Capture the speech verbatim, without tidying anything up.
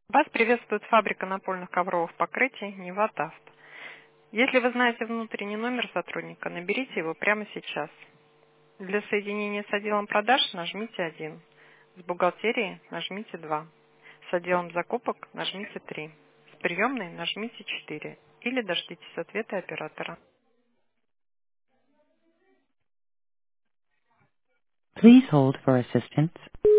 Вас приветствует фабрика напольных ковровых покрытий «Ниват Авто». Если вы знаете внутренний номер сотрудника, наберите его прямо сейчас. Для соединения с отделом продаж нажмите один. С бухгалтерией нажмите два. С отделом закупок нажмите три. С приемной нажмите четыре. Или дождитесь ответа оператора. Please hold for assistance.